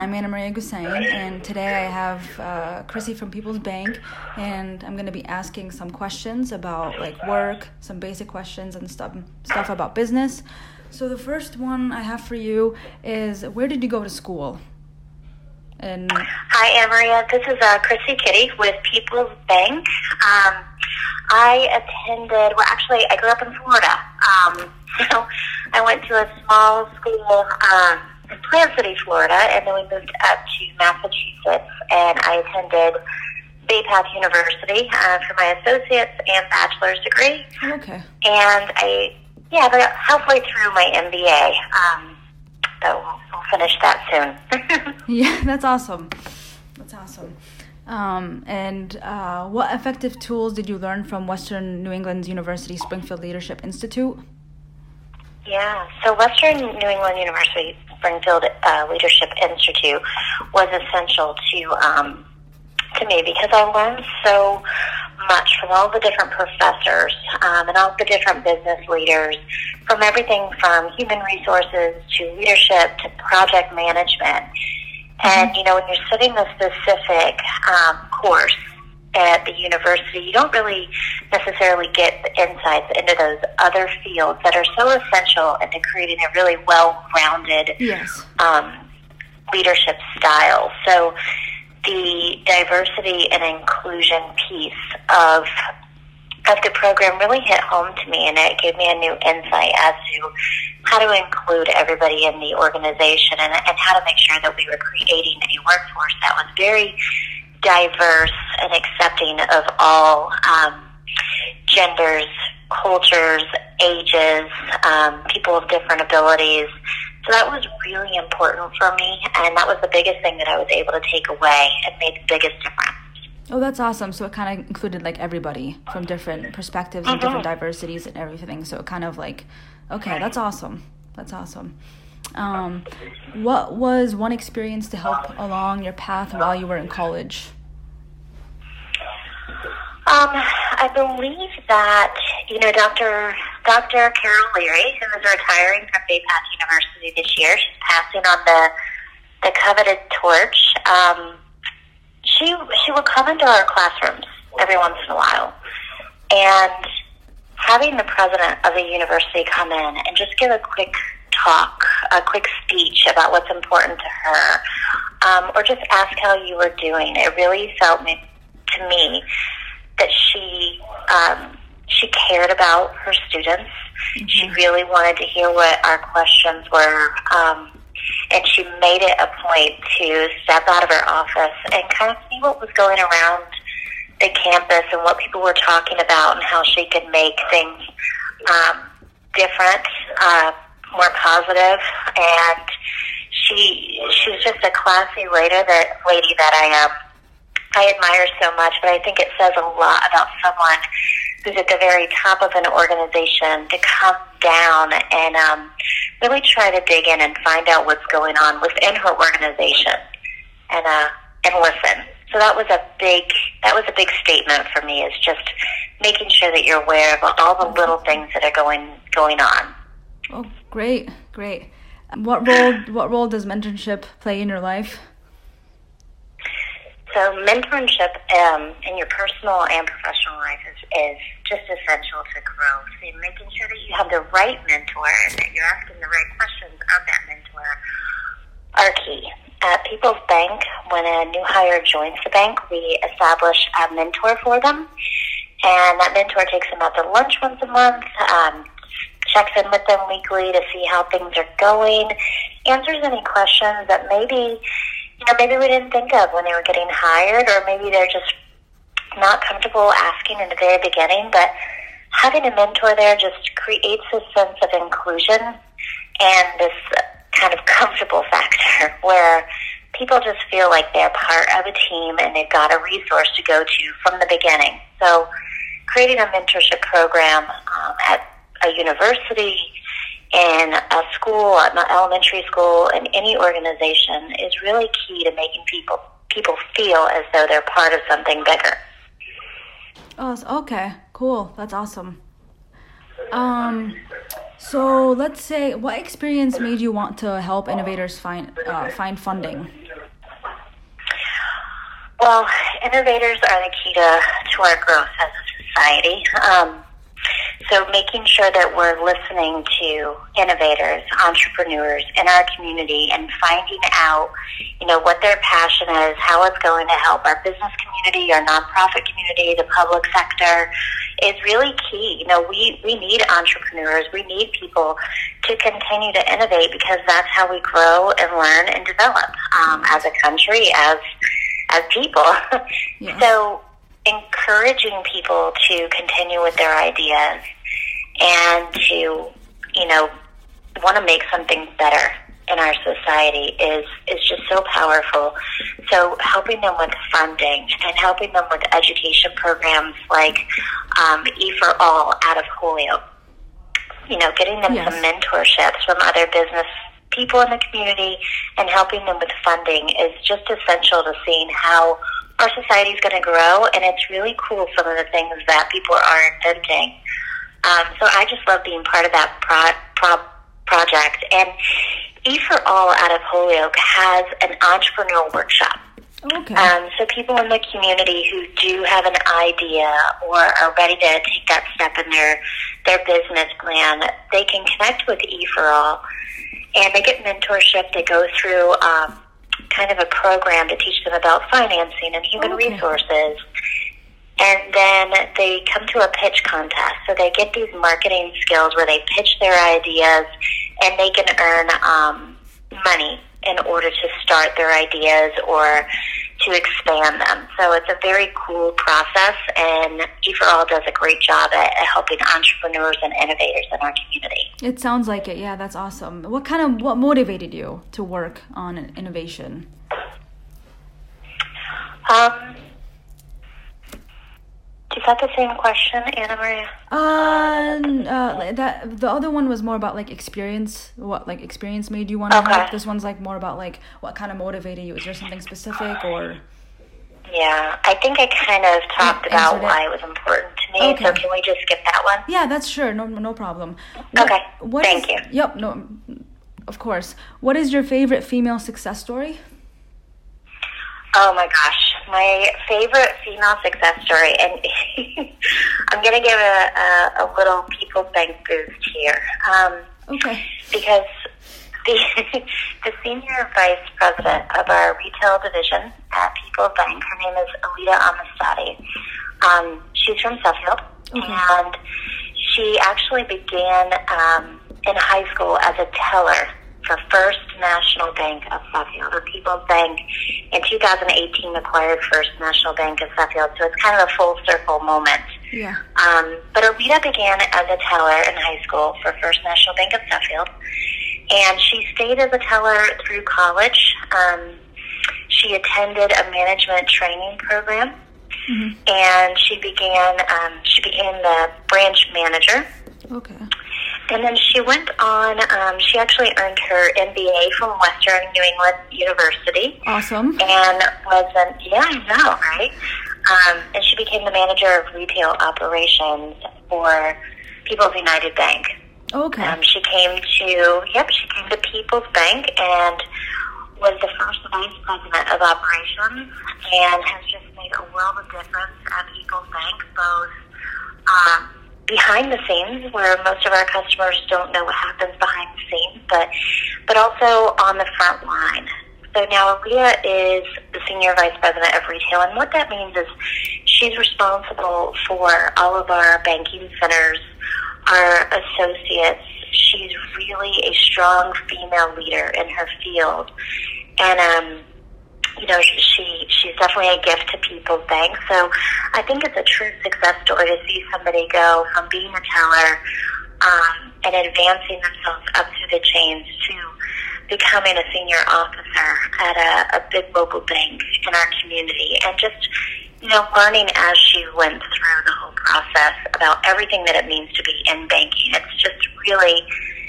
I'm Anna Maria Gusain, and today I have Chrissy from People's Bank, and I'm going to be asking some questions about work, some basic questions and stuff about business. So the first one I have for you is, where did you go to school? And Hi, Anna Maria. This is Chrissy Kitty with People's Bank. I grew up in Florida. So I went to a small school in Plant City, Florida, and then we moved up to Massachusetts, and I attended Bay Path University for my associate's and bachelor's degree. Okay. And I'm about halfway through my MBA, so we'll finish that soon. Yeah, that's awesome. And what effective tools did you learn from Western New England University Springfield Leadership Institute? Yeah, so Western New England University Springfield Leadership Institute was essential to me because I learned so much from all the different professors and all the different business leaders, from everything from human resources to leadership to project management. And, when you're studying a specific course at the university, you don't really necessarily get the insights into those other fields that are so essential into creating a really well-rounded leadership style. So the diversity and inclusion piece of the program really hit home to me, and it gave me a new insight as to how to include everybody in the organization and how to make sure that we were creating a workforce that was very diverse and accepting of all genders, cultures, ages, people of different abilities. So that was really important for me, and that was the biggest thing that I was able to take away and made the biggest difference. Oh, that's awesome. So it kind of included everybody from different perspectives and different diversities and everything. So it kind of okay, that's awesome. What was one experience to help along your path while you were in college? I believe that, Dr. Carol Leary, who is retiring from Bay Path University this year, she's passing on the coveted torch. She will come into our classrooms every once in a while, and having the president of the university come in and just give a quick talk, a quick speech about what's important to her, or just ask how you were doing. It really felt to me that she cared about her students. Mm-hmm. She really wanted to hear what our questions were, and she made it a point to step out of her office and kind of see what was going around the campus and what people were talking about and how she could make things different, more positive. And she's just a classy lady that I admire so much, but I think it says a lot about someone who's at the very top of an organization to come down and really try to dig in and find out what's going on within her organization and listen. So that was a big statement for me, is just making sure that you're aware of all the little things that are going on. Oh, great. What role does mentorship play in your life? So mentorship in your personal and professional life is just essential to growth. So making sure that you have the right mentor and that you're asking the right questions of that mentor are key. At People's Bank, when a new hire joins the bank, we establish a mentor for them. And that mentor takes them out to lunch once a month, checks in with them weekly to see how things are going, answers any questions that maybe we didn't think of when they were getting hired, or maybe they're just not comfortable asking in the very beginning. But having a mentor there just creates a sense of inclusion and this kind of comfortable factor where people just feel like they're part of a team and they've got a resource to go to from the beginning. So creating a mentorship program at a university, in a school, an elementary school, in any organization is really key to making people feel as though they're part of something bigger. Oh, okay, cool. That's awesome. So let's say, what experience made you want to help innovators find funding? Well, innovators are the key to our growth as a society. So making sure that we're listening to innovators, entrepreneurs in our community and finding out, what their passion is, how it's going to help our business community, our nonprofit community, the public sector is really key. We need entrepreneurs. We need people to continue to innovate because that's how we grow and learn and develop as a country, as people. Yeah. So encouraging people to continue with their ideas and to, want to make something better in our society is just so powerful. So helping them with funding and helping them with education programs like E4All out of Holyoke, getting them Yes. some mentorships from other business people in the community and helping them with funding is just essential to seeing how our society is going to grow, and it's really cool some of the things that people are inventing. So I just love being part of that project. And E4All out of Holyoke has an entrepreneurial workshop. Okay. So people in the community who do have an idea or are ready to take that step in their business plan, they can connect with E4All, and they get mentorship. They go through kind of a program to teach them about financing and human resources. And then they come to a pitch contest. So they get these marketing skills where they pitch their ideas and they can earn money in order to start their ideas or to expand them. So it's a very cool process, and E4All does a great job at helping entrepreneurs and innovators in our community. It sounds like it. Yeah, that's awesome. What motivated you to work on innovation? Is that the same question, Anna Maria? That the other one was more about like experience. What like experience made you want to help? This one's like more about like what kind of motivated you. Is there something specific or? Yeah, I think I kind of talked about why it was important to me. Okay. So can we just skip that one? Yeah, that's sure. No problem. Thank you. Yep. No, of course. What is your favorite female success story? Oh my gosh, my favorite female success story, and I'm going to give a little People's Bank boost here. Okay. Because the senior vice president of our retail division at People's Bank, her name is Alita Amistadi. She's from Suffield, and she actually began in high school as a teller for First National Bank of Suffield. The People's Bank in 2018 acquired First National Bank of Suffield, so it's kind of a full circle moment. Yeah. But Alita began as a teller in high school for First National Bank of Suffield, and she stayed as a teller through college. She attended a management training program, and she became the branch manager. Okay. And then she went on, she actually earned her MBA from Western New England University. Awesome. And I know, right? And she became the manager of retail operations for People's United Bank. Okay. She came to People's Bank and was the first vice president of operations and has just made a world of difference at People's Bank, both behind the scenes, where most of our customers don't know what happens behind the scenes, but also on the front line. So now Alita is the Senior Vice President of Retail, and what that means is she's responsible for all of our banking centers, our associates. She's really a strong female leader in her field, and she's definitely a gift to People's Bank. So I think it's a true success story to see somebody go from being a teller and advancing themselves up through the chains to becoming a senior officer at a big local bank in our community, and just learning as she went through the whole process about everything that it means to be in banking. It's just really,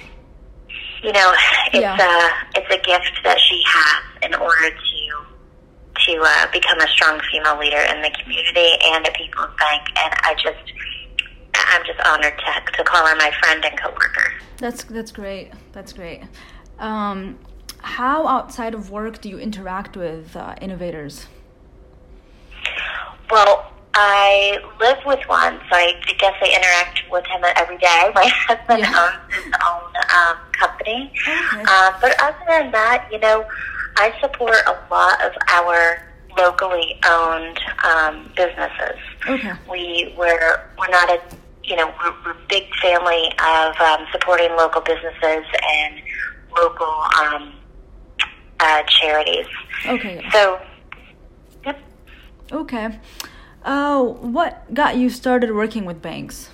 it's a gift that she has in order to become a strong female leader in the community and at People's Bank. And I'm just honored to call her my friend and coworker. That's great. That's great. How outside of work do you interact with innovators? Well, I live with one, so I guess I interact with him every day. My husband owns his own company. Okay. But other than that, I support a lot of our locally owned businesses. Okay. We're not we're a big family of supporting local businesses and local charities. Okay. So, yep. Okay. What got you started working with banks?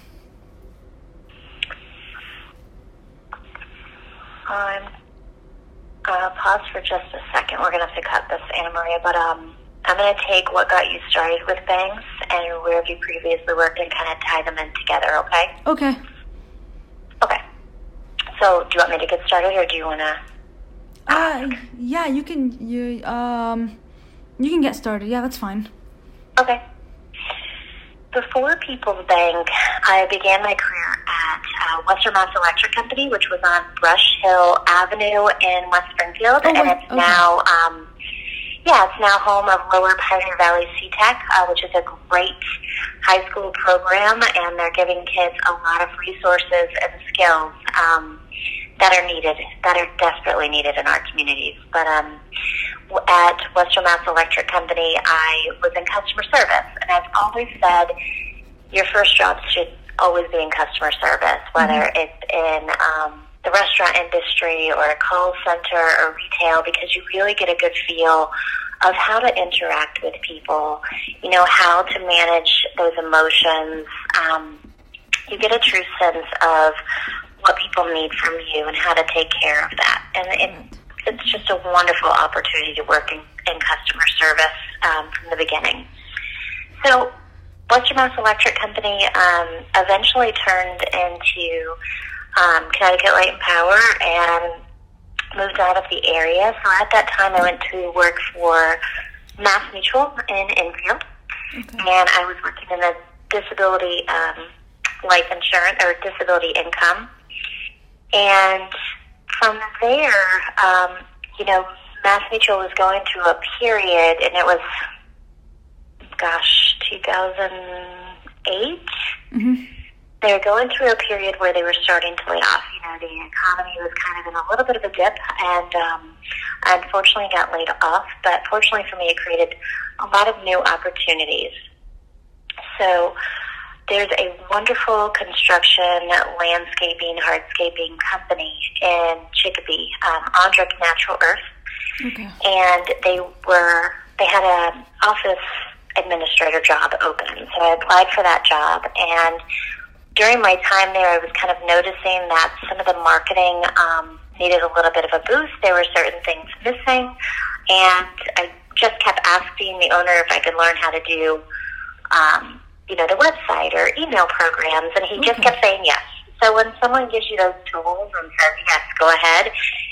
Pause for just a second. We're going to have to cut this, Anna Maria, but I'm going to take what got you started with banks and where have you previously worked and kind of tie them in together, okay? Okay. Okay. So, do you want me to get started or do you want to... Yeah, you can get started. Yeah, that's fine. Okay. Before People's Bank, I began my career at Western Mass Electric Company, which was on Brush Hill Avenue in West Springfield, and it's now, it's now home of Lower Pioneer Valley CTEC, which is a great high school program, and they're giving kids a lot of resources and skills that are needed, that are desperately needed in our communities. But at Western Mass Electric Company, I was in customer service, and I've always said your first job should always be in customer service, whether it's in the restaurant industry or a call center or retail, because you really get a good feel of how to interact with people, how to manage those emotions. You get a true sense of what people need from you and how to take care of that. And it's just a wonderful opportunity to work in customer service from the beginning. So Western Mass Electric Company eventually turned into Connecticut Light and Power and moved out of the area. So at that time I went to work for Mass Mutual in Enfield. Okay. And I was working in the disability life insurance or disability income. And from there, Mass Mutual was going through a period, and it was, 2008. Mm-hmm. They were going through a period where they were starting to lay off. The economy was kind of in a little bit of a dip, and I unfortunately got laid off. But fortunately for me, it created a lot of new opportunities. So there's a wonderful construction, landscaping, hardscaping company in Chicopee, Andrick Natural Earth. Okay. And they had an office administrator job open. So I applied for that job, and during my time there, I was kind of noticing that some of the marketing needed a little bit of a boost. There were certain things missing, and I just kept asking the owner if I could learn how to do the website or email programs, and he just kept saying yes. So when someone gives you those tools and says, yes, go ahead,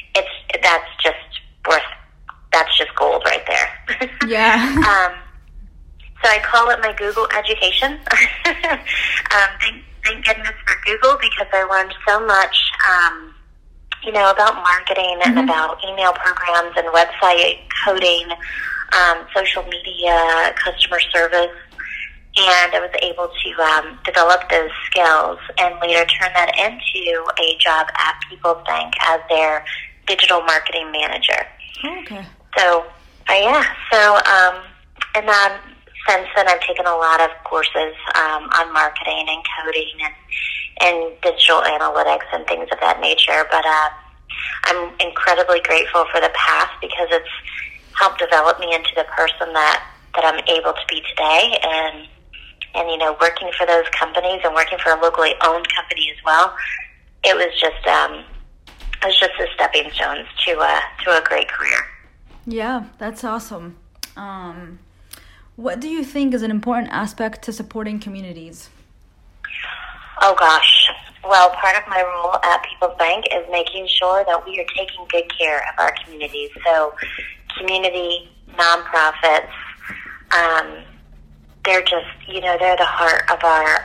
that's just gold right there. Yeah. So I call it my Google education. Thank goodness for Google, because I learned so much, about marketing and about email programs and website coding, social media, customer service. And I was able to develop those skills and later turn that into a job at People's Bank as their digital marketing manager. Okay. So, and then since then I've taken a lot of courses on marketing and coding and digital analytics and things of that nature. But I'm incredibly grateful for the past, because it's helped develop me into the person that I'm able to be today. And working for those companies and working for a locally owned company as well, it was just the stepping stones to a great career. Yeah, that's awesome. What do you think is an important aspect to supporting communities? Oh gosh. Well, part of my role at People's Bank is making sure that we are taking good care of our communities. So community, nonprofits, they're just, they're the heart of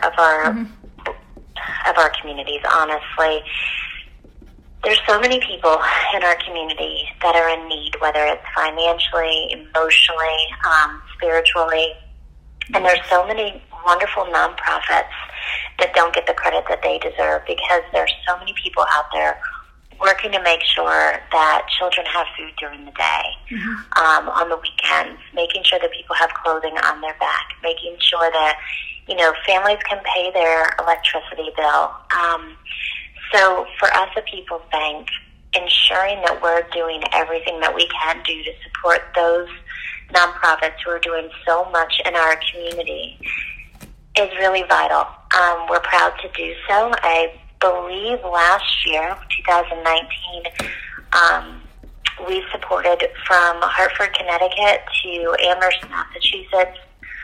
our communities, honestly. There's so many people in our community that are in need, whether it's financially, emotionally, spiritually. And there's so many wonderful nonprofits that don't get the credit that they deserve because there's so many people out there working to make sure that children have food during the day, on the weekends, making sure that people have clothing on their back, making sure that, families can pay their electricity bill. So for us at People's Bank, ensuring that we're doing everything that we can do to support those nonprofits who are doing so much in our community is really vital. We're proud to do so. I believe last year, 2019, we supported from Hartford, Connecticut to Amherst, Massachusetts,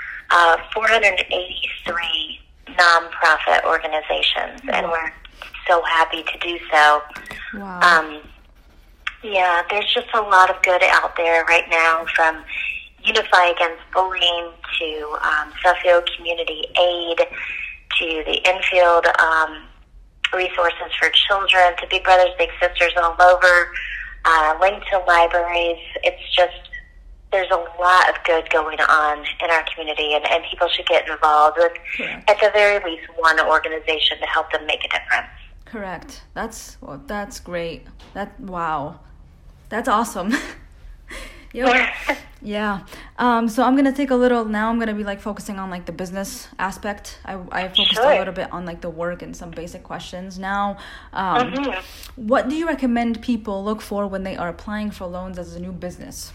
483 nonprofit organizations, and we're so happy to do so. Wow. There's just a lot of good out there right now, from Unify Against Bullying to Suffield Community Aid to the Infield Resources for Children to Big Brothers Big Sisters all over, linked to libraries. It's just, there's a lot of good going on in our community, and people should get involved with, at the very least, one organization to help them make a difference. Correct. That's great. Wow. That's awesome. Yeah. So I'm gonna take I'm gonna be focusing on the business aspect. I focused a little bit on the work and some basic questions. Now, what do you recommend people look for when they are applying for loans as a new business?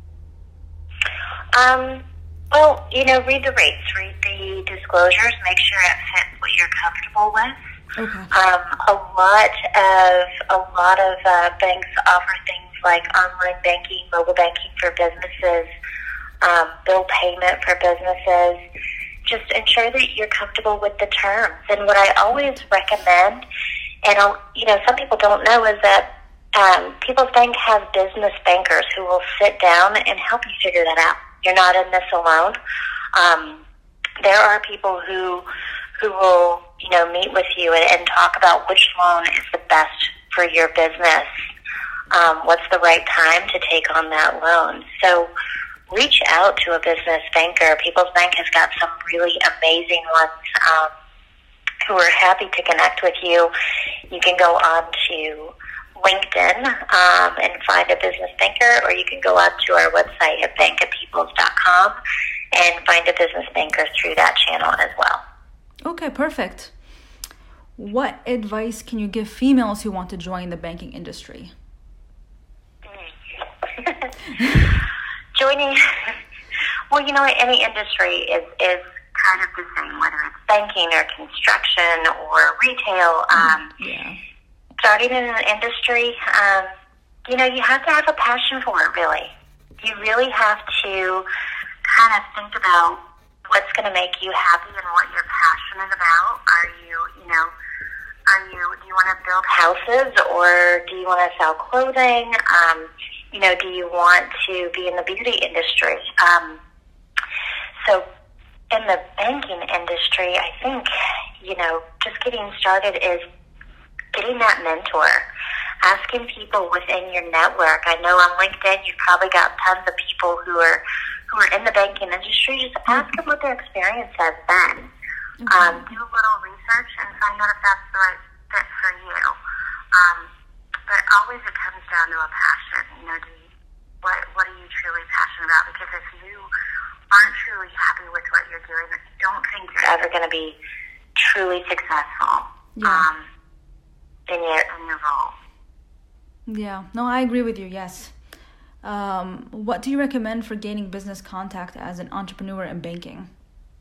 Well, read the rates, read the disclosures, make sure it fits what you're comfortable with. Okay. A lot of banks offer things like online banking, mobile banking for businesses, bill payment for businesses. Just ensure that you're comfortable with the terms. And what I always recommend, and some people don't know, is that People's Bank has business bankers who will sit down and help you figure that out. You're not in this alone. There are people who will meet with you and talk about which loan is the best for your business. What's the right time to take on that loan? So reach out to a business banker. People's Bank has got some really amazing ones who are happy to connect with you. You can go on to LinkedIn and find a business banker, or you can go on to our website at bankatpeoples.com and find a business banker through that channel as well. Okay, perfect. What advice can you give females who want to join the banking industry? Joining, well, any industry is kind of the same, whether it's banking or construction or retail. Starting in an industry, you have to have a passion for it, really. You really have to kind of think about what's going to make you happy and what you're passionate about. Do you want to build houses, or do you want to sell clothing? Do you want to be in the beauty industry? So in the banking industry, I think, just getting started is getting that mentor, asking people within your network. I know on LinkedIn you've probably got tons of people who are in the banking industry. Just ask them what their experience has been. Do a little research and find out if that's the right fit for you. But always it comes down to a passion. What are you truly passionate about? Because if you aren't truly happy with what you're doing, I don't think you're ever going to be truly successful in your role. Yeah, no, I agree with you, yes. What do you recommend for gaining business contact as an entrepreneur in banking?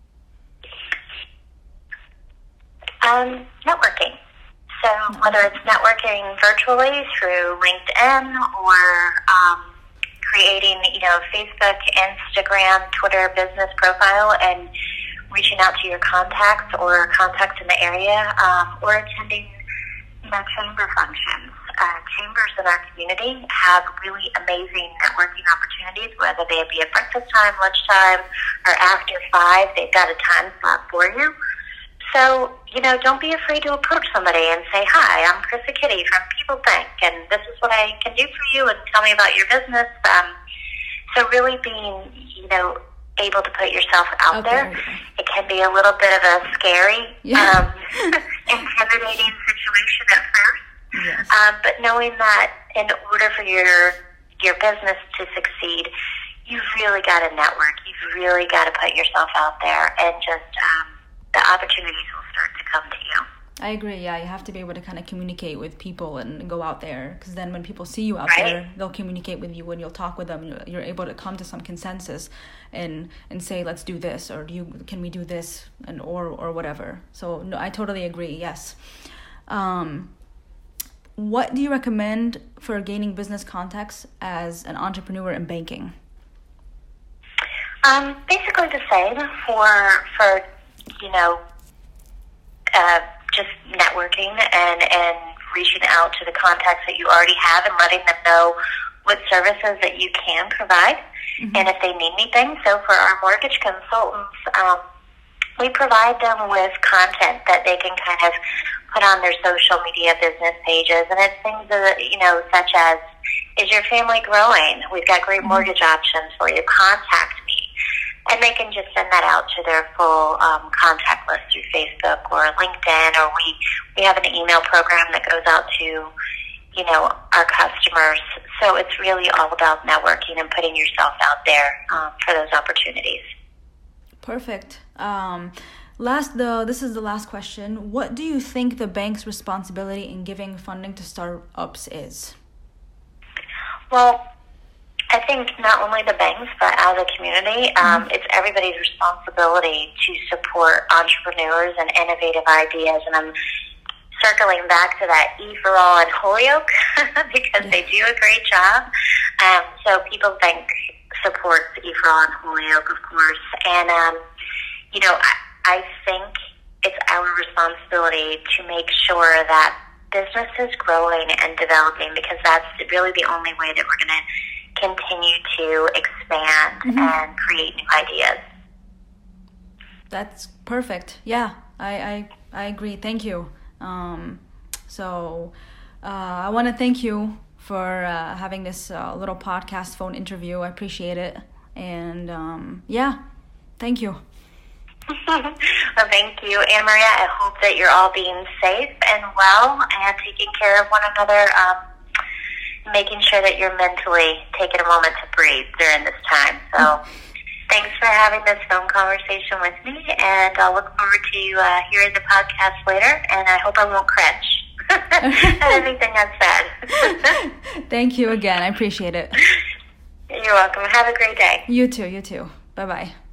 Networking. So whether it's networking virtually through LinkedIn or creating, Facebook, Instagram, Twitter business profile and reaching out to your contacts or contacts in the area, or attending, chamber functions. Chambers in our community have really amazing networking opportunities, whether they be at breakfast time, lunchtime, or after 5. They've got a time slot for you. So, don't be afraid to approach somebody and say, "Hi, I'm Krista Kitty from People's Bank, and this is what I can do for you, and tell me about your business." So really being, able to put yourself out Okay, there. okay. It can be a little bit of a scary, Yeah. intimidating situation at first. Yes. But knowing that in order for your business to succeed, you've really got to network. You've really got to put yourself out there, and just the opportunities will start to come to you. I agree. Yeah, you have to be able to kind of communicate with people and go out there, because then when people see you out Right. there, they'll communicate with you and you'll talk with them. You're able to come to some consensus and say, let's do this, or can we do this, and or whatever. So no, I totally agree. Yes. What do you recommend for gaining business contacts as an entrepreneur in banking? Basically the same for just networking and reaching out to the contacts that you already have and letting them know what services that you can provide, and if they need anything. So for our mortgage consultants, we provide them with content that they can kind of put on their social media business pages, and it's things that, such as, is your family growing? We've got great mortgage options for you. Contact me. And they can just send that out to their full contact list through Facebook or LinkedIn, or we have an email program that goes out to, our customers. So it's really all about networking and putting yourself out there for those opportunities. Perfect. This is the last question. What do you think the bank's responsibility in giving funding to startups is? Well, I think not only the banks, but as a community, it's everybody's responsibility to support entrepreneurs and innovative ideas. And I'm circling back to that E for All and Holyoke because they do a great job. So People's Bank supports E for All and Holyoke, of course. And, I think it's our responsibility to make sure that business is growing and developing, because that's really the only way that we're going to continue to expand and create new ideas. That's perfect. Yeah, I agree. Thank you. I want to thank you for having this little podcast phone interview. I appreciate it. And thank you. Well, thank you, Anna Maria. I hope that you're all being safe and well and taking care of one another, making sure that you're mentally taking a moment to breathe during this time. So thanks for having this phone conversation with me, and I'll look forward to hearing the podcast later, and I hope I won't cringe at anything I've said. Thank you again. I appreciate it. You're welcome. Have a great day. You too. Bye-bye.